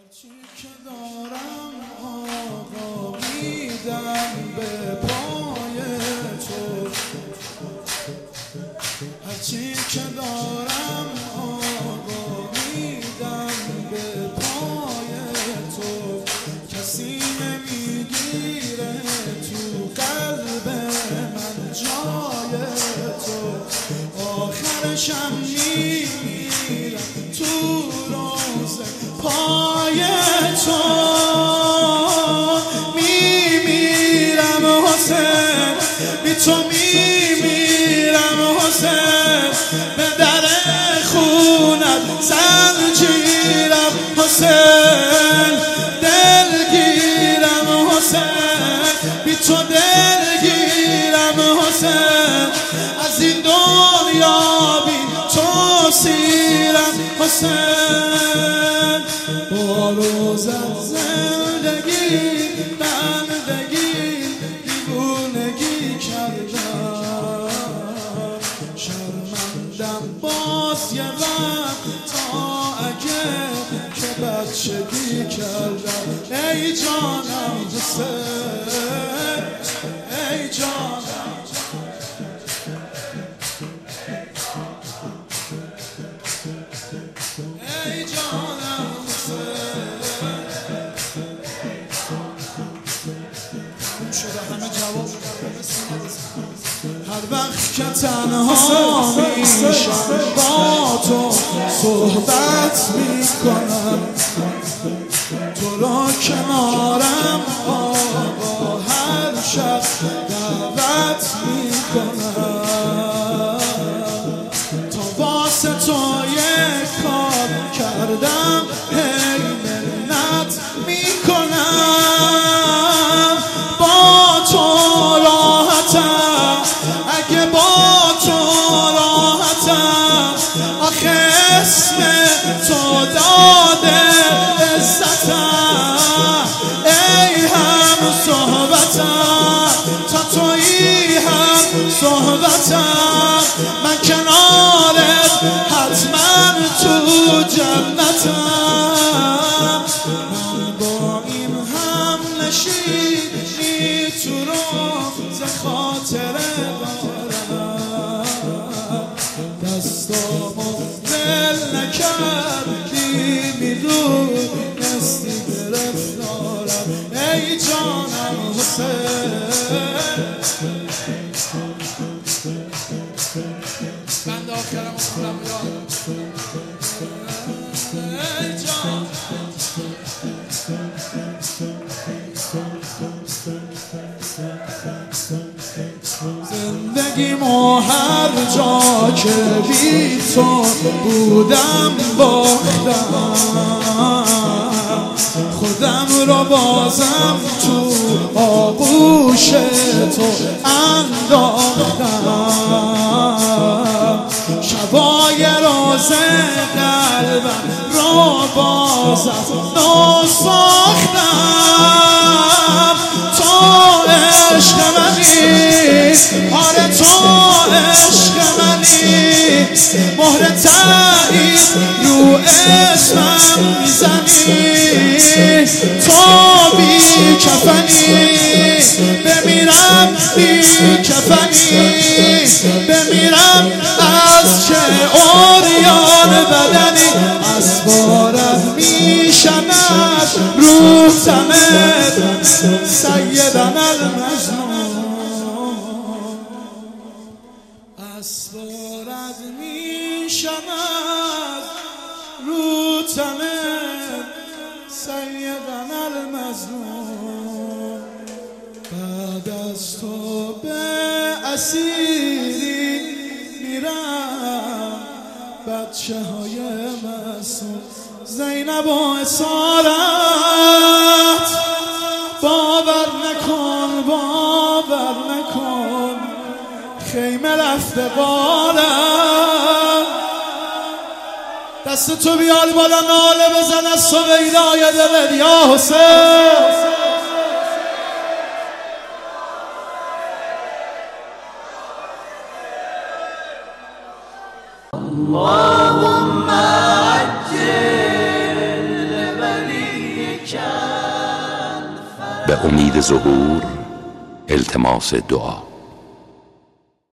هرچی که دارم آقا میدم به پای تو، هرچی که دارم آقا میدم به پای تو. کسی نمیگیره تو قلب من جای تو، آخرشم میمیرم تو روز پای تو. میمیرم حسین، بی تو میمیرم حسین، به در خونت زنجیرم حسین، دلگیرم حسین، بی تو دلگیرم حسین، از این دنیا بی تو سیرم حسین. با روزت زندگی بندگی دیوونگی کردم، شرمندم باز یه وقت تا اگه که بچگی کردم. ای جانم حسین، ای جانم، ای جانم شده همه جواب. هر وقت که تنها میشم با تو صحبت میکنم، تو را کنارم آقا هر شب دعوت میکنم، تا واسه تو یک کار کردم هی منت میکنم. با تو راحتم اگه با تو راحتم، آخه اسم تو داده عزتم. ای هم صحبتم تا تویی هم صحبتم، من کنارت حتما تو جنتم. من با این هم نشینی تو روز خاطره دارم، دستامو دل نکردی میدونستی گرفتارم. ای جانم حسین، بند آخرم خودم یادم. ای جان زندگیمو هر جا که بی تو بودم باختم، خودم رو بازم تو آغوش تو انداختم، شبای روز قلبم رو بازم نو ساختم. تو عشق منی، آره تو عشق منی، مهر تایید رو اسمم میزنی. تو بی کفنی بمیرم، بی کفنی بمیرم، از چه عریان بدنی اسوارت میشند رو تنت سیدن المجنون، اسوارت میشند رو تنت سیدن المجنون. بعد از تو به اسیری میرم، بچه های معصوم زینب و اسارت. باور نکن، باور نکن، خیمه رفته بالم. دست تو بیار بالا ناله بزن از سویدای دلت یا حسین. اللهم عجل ولي به امید ظهور التماس دعا.